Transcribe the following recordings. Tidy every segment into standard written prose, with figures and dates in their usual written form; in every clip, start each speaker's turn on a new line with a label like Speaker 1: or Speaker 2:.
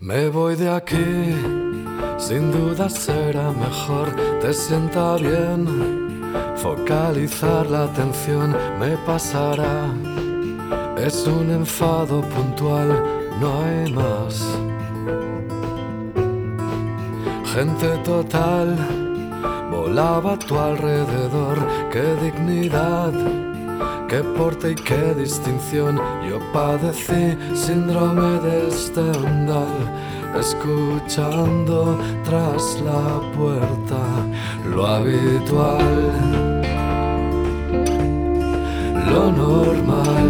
Speaker 1: Me voy de aquí, sin duda será mejor, te sienta bien. Focalizar la atención me pasará. Es un enfado puntual, no hay más. Gente total volaba a tu alrededor. Qué dignidad, qué porte y qué distinción. Yo padecí síndrome de Stendhal, escuchando tras la puerta lo habitual, lo normal.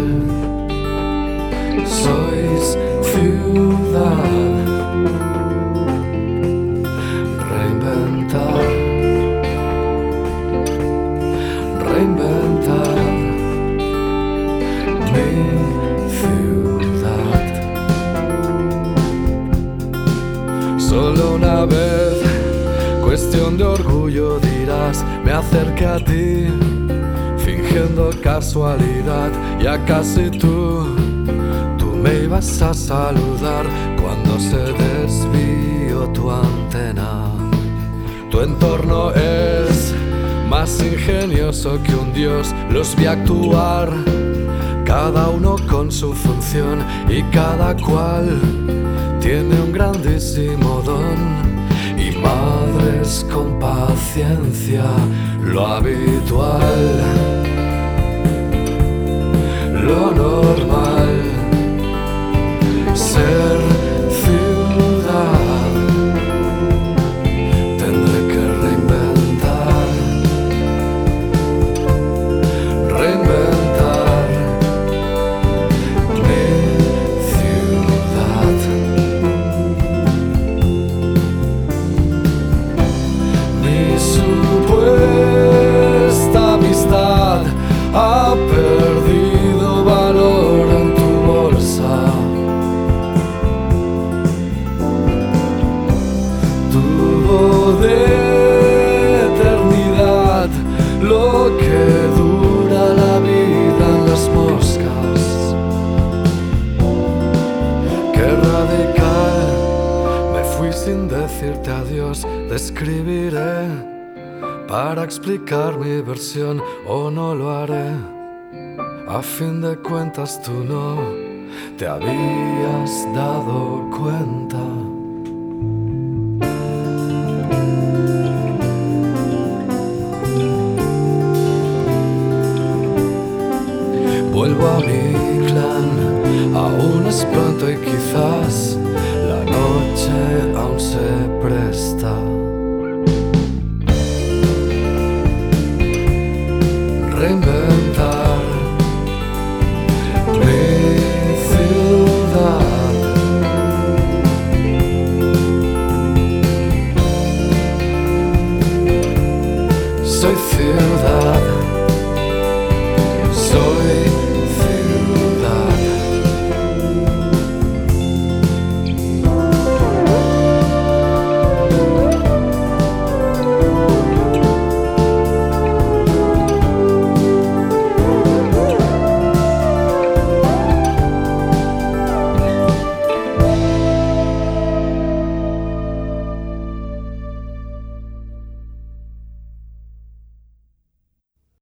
Speaker 1: Sois ciudad, reinventar, reinventar mi ciudad. Solo una vez, cuestión de orgullo dirás, me acerqué a ti, fingiendo casualidad, ya casi tú me ibas a saludar cuando se desvió tu antena. Tu entorno es más ingenioso que un dios, los vi actuar, cada uno con su función y cada cual tiene un grandísimo don. Y madres con paciencia, lo habitual, lo normal. Ser ciudad, tendré que reinventar, reinventar mi ciudad. Mi supuesta amistad ha perdido valor en tu bolsa. De eternidad, lo que dura la vida en las moscas. Qué radical, me fui sin decirte adiós. Describiré para explicar mi versión, o no lo haré. A fin de cuentas tú no te habías dado cuenta.